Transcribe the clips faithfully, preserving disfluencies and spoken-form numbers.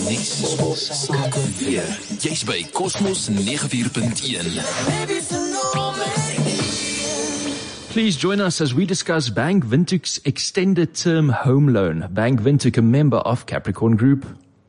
Cosmos weer. Jy's by Cosmos ninety-four point one. Please join us as we discuss Bank Windhoek's extended term home loan. Bank Windhoek, a member of Capricorn Group.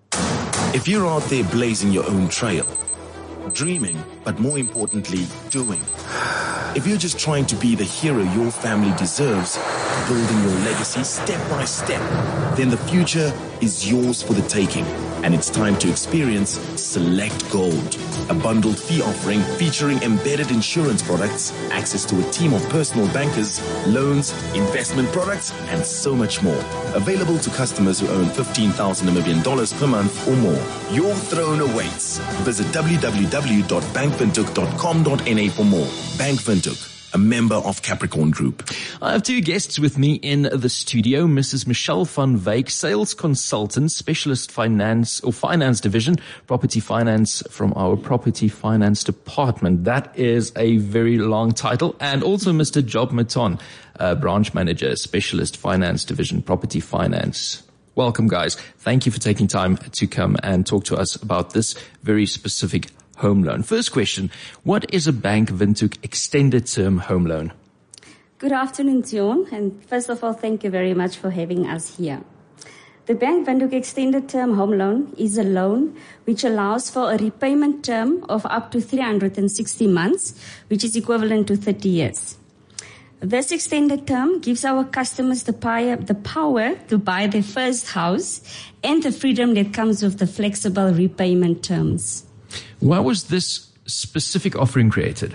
If you're out there blazing your own trail, dreaming, but more importantly, doing. If you're just trying to be the hero your family deserves, building your legacy step by step, then the future is yours for the taking. And it's time to experience Select Gold, a bundled fee offering featuring embedded insurance products, access to a team of personal bankers, loans, investment products, and so much more. Available to customers who earn fifteen thousand Namibian dollars per month or more. Your throne awaits. Visit w w w dot bank windhoek dot com dot n a for more. Bank Windhoek, a member of Capricorn Group. I have two guests with me in the studio. Missus Michelle van Wyk, sales consultant, specialist finance or finance division, property finance from our property finance department. That is a very long title. And also Mister Job Maton, uh, branch manager, specialist finance division, property finance. Welcome, guys. Thank you for taking time to come and talk to us about this very specific home loan. First question, what is a Bank Windhoek extended term home loan? Good afternoon, Dion, and first of all, thank you very much for having us here. The Bank Windhoek extended term home loan is a loan which allows for a repayment term of up to three hundred sixty months, which is equivalent to thirty years. This extended term gives our customers the power to buy their first house and the freedom that comes with the flexible repayment terms. Why was this specific offering created?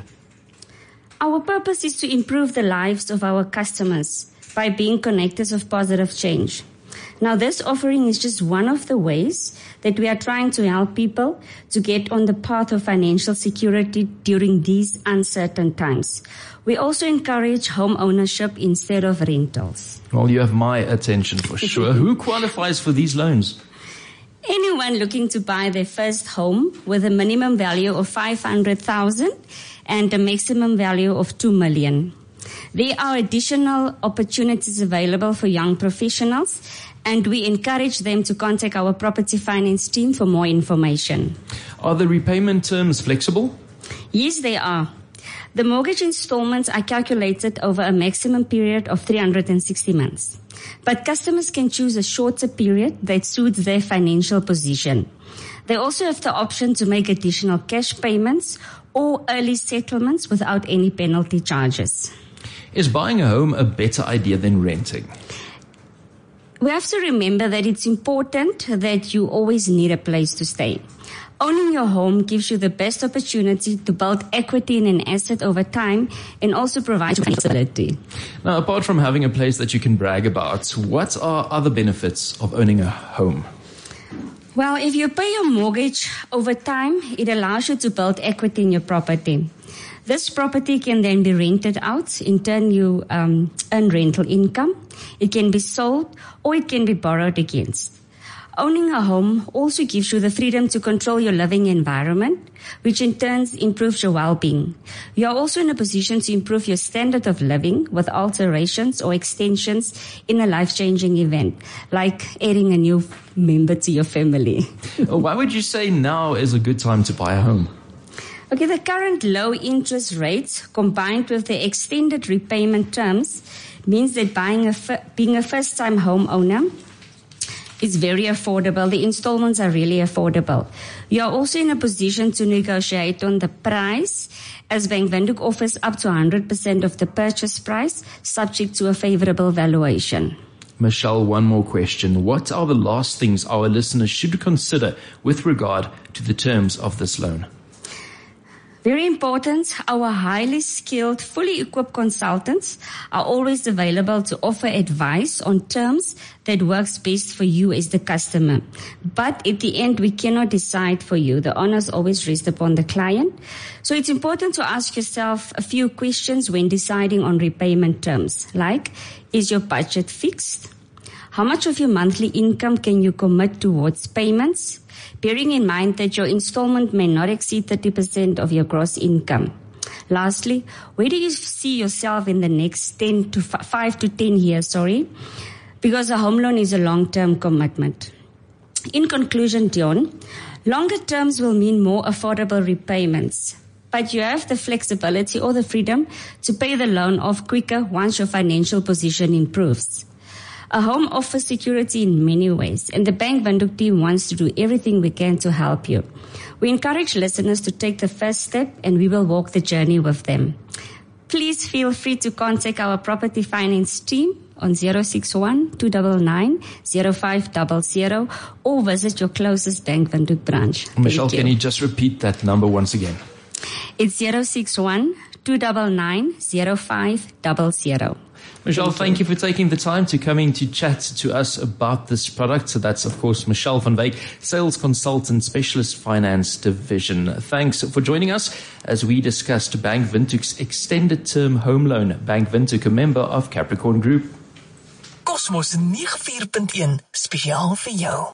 Our purpose is to improve the lives of our customers by being connectors of positive change. Now, this offering is just one of the ways that we are trying to help people to get on the path of financial security during these uncertain times. We also encourage home ownership instead of rentals. Well, you have my attention for sure. Who qualifies for these loans? Anyone looking to buy their first home with a minimum value of five hundred thousand and a maximum value of two million. There are additional opportunities available for young professionals, and we encourage them to contact our property finance team for more information. Are the repayment terms flexible? Yes, they are. The mortgage installments are calculated over a maximum period of three hundred sixty months. But customers can choose a shorter period that suits their financial position. They also have the option to make additional cash payments or early settlements without any penalty charges. Is buying a home a better idea than renting? We have to remember that it's important that you always need a place to stay. Owning your home gives you the best opportunity to build equity in an asset over time and also provide flexibility. Now, apart from having a place that you can brag about, what are other benefits of owning a home? Well, if you pay your mortgage over time, it allows you to build equity in your property. This property can then be rented out. In turn, you um, earn rental income. It can be sold or it can be borrowed against. Owning a home also gives you the freedom to control your living environment, which in turn improves your well-being. You are also in a position to improve your standard of living with alterations or extensions in a life-changing event, like adding a new member to your family. Why would you say now is a good time to buy a home? Okay, the current low interest rates combined with the extended repayment terms means that buying a being a first-time homeowner is very affordable. The installments are really affordable. You are also in a position to negotiate on the price, as Bank Windhoek offers up to one hundred percent of the purchase price, subject to a favorable valuation. Michelle, one more question. What are the last things our listeners should consider with regard to the terms of this loan? Very important, our highly skilled, fully equipped consultants are always available to offer advice on terms that works best for you as the customer. But at the end, we cannot decide for you. The onus always rests upon the client. So it's important to ask yourself a few questions when deciding on repayment terms, like, is your budget fixed? How much of your monthly income can you commit towards payments? Bearing in mind that your installment may not exceed thirty percent of your gross income. Lastly, where do you see yourself in the next ten to five to ten years, sorry? Because a home loan is a long-term commitment. In conclusion, Dion, longer terms will mean more affordable repayments, but you have the flexibility or the freedom to pay the loan off quicker once your financial position improves. A home offers security in many ways, and the Bank Windhoek team wants to do everything we can to help you. We encourage listeners to take the first step, and we will walk the journey with them. Please feel free to contact our property finance team on zero six one, two nine nine, zero five zero zero or visit your closest Bank Windhoek branch. Michelle, you. Can you just repeat that number once again? It's zero six one, two nine nine, zero five zero zero. Michelle, thank, thank you. you for taking the time to coming to chat to us about this product. So that's, of course, Michelle van Wyk, Sales Consultant, Specialist Finance Division. Thanks for joining us as we discussed Bank Windhoek's Extended Term Home Loan. Bank Windhoek, a member of Capricorn Group. Cosmos nine four punt een, spesiaal vir jou.